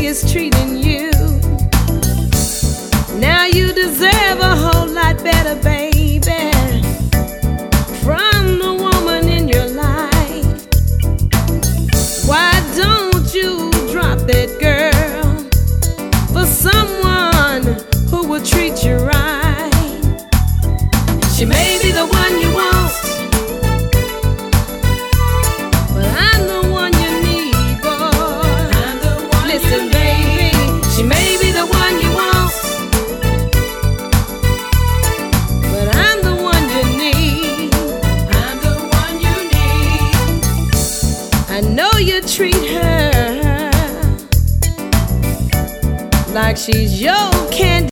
is treating you. Now you deserve a whole lot better, baby, from the woman in your life. Why don't you drop that girl for someone who will treat you right? She may be the one you want, but I'm the one you need, boy. I'm the one. Listen, baby, she may be the one you want, but I'm the one you need. I'm the one you need. I know you treat her like she's your candy.